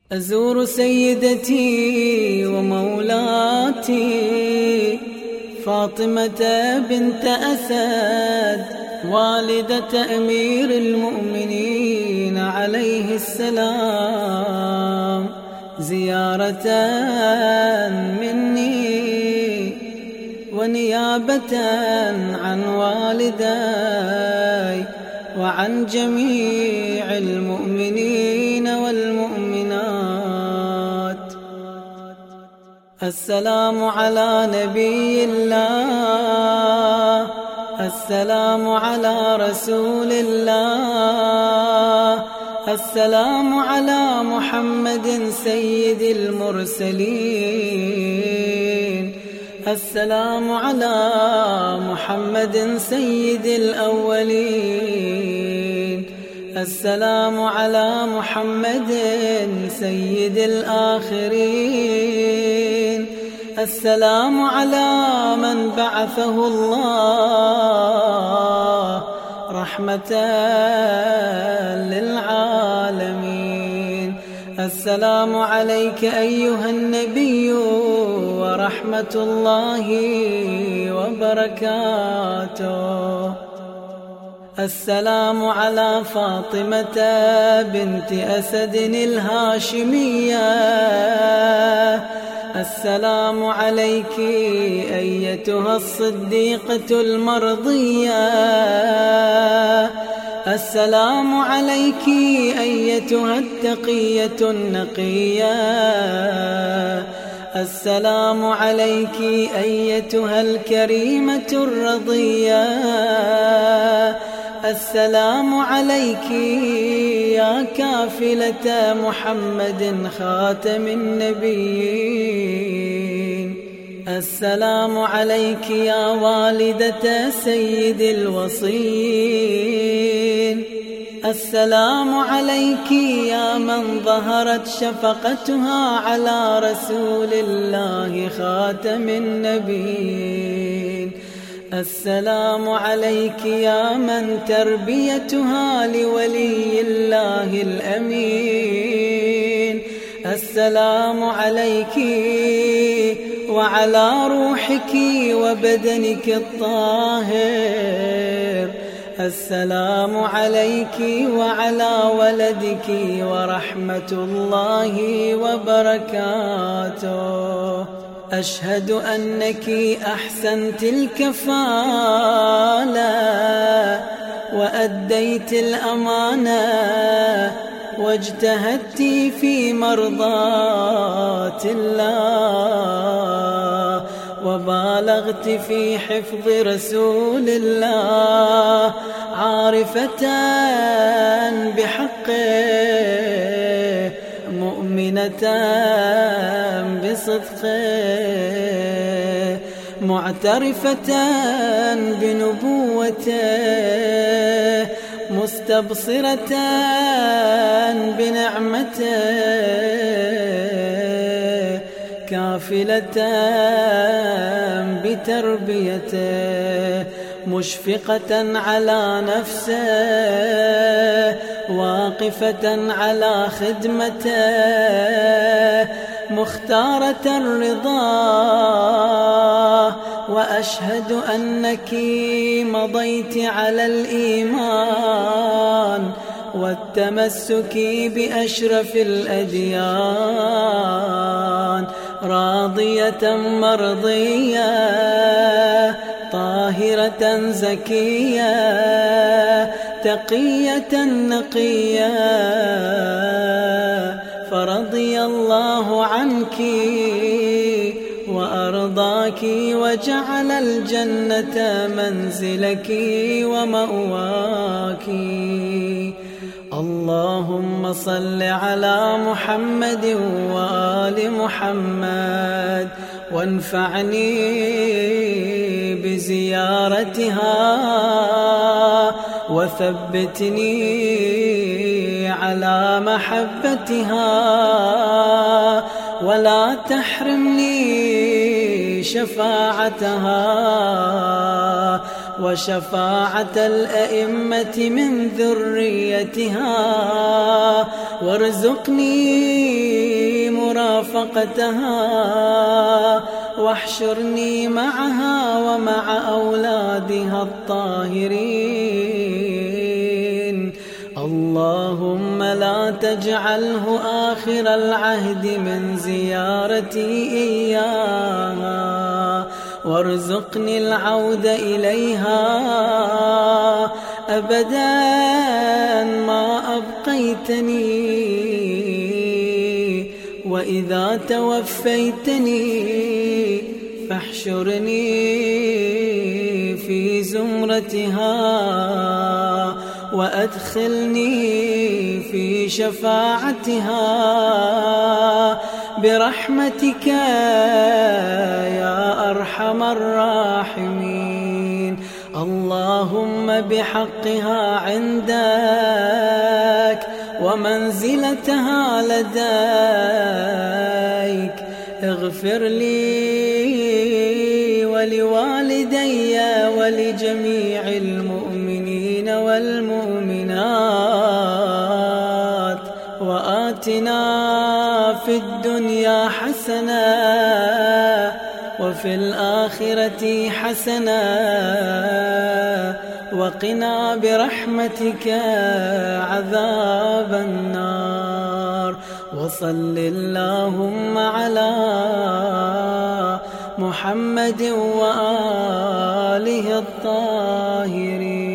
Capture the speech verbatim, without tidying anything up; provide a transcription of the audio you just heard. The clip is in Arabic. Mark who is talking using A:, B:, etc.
A: أزور سيدتي ومولاتي فاطمة بنت أسد والدة أمير المؤمنين عليه السلام، زيارة مني ونيابة عن والداي وعن جميع المؤمنين والمؤمنات. السلام على نبي الله، السلام على رسول الله، السلام على محمد سيد المرسلين، السلام على محمد سيد الأولين، السلام على محمد سيد الآخرين، السلام على من بعثه الله رحمة للعالمين. السلام عليك أيها النبي ورحمة الله وبركاته. السلام على فاطمة بنت أسد الهاشمية، السلام عليك أيتها الصديقة المرضية، السلام عليك أيتها التقية النقية، السلام عليك أيتها الكريمة الرضية، السلام عليك يا كافلة محمد خاتم النبيين، السلام عليك يا والدة سيد الوصيين، السلام عليك يا من ظهرت شفقتها على رسول الله خاتم النبيين، السلام عليك يا من تربيتها لولي الله الأمين، السلام عليك وعلى روحك وبدنك الطاهر، السلام عليك وعلى ولدك ورحمة الله وبركاته. أشهد أنك أحسنت الكفالة وأديت الأمانة واجتهدت في مرضاة الله وبالغت في حفظ رسول الله، عارفة بحقه مؤمنة بصدقه معترفة بنبوته مستبصرة بنعمته كافلة بتربيته مشفقة على نفسه واقفة على خدمته مختارة الرضا. وأشهد أنك مضيت على الإيمان والتمسك بأشرف الأديان، راضية مرضية طاهرة زكية تقية نقية، فرضي الله عنك وأرضاك وجعل الجنة منزلك ومأواك. اللهم صل على محمد وآل محمد وانفعني بزيارتها وثبتني على محبتها ولا تحرمني شفاعتها وشفاعة الأئمة من ذريتها، وارزقني مرافقتها، واحشرني معها ومع أولادها الطاهرين. اللهم لا تجعله آخر العهد من زيارتي إياها، وارزقني العود إليها أبدا ما أبقيتني، وإذا توفيتني فاحشرني في زمرتها، وأدخلني في شفاعتها برحمتك يا أرحم الراحمين. اللهم بحقها عندك ومنزلتها لديك اغفر لي ولوالدي ولجميع المؤمنين والمؤمنات، وآتنا في الدنيا حسنة وفي الآخرة حسنة، وقنا برحمتك عذاب النار. وصل اللهم على محمد وآله الطاهرين.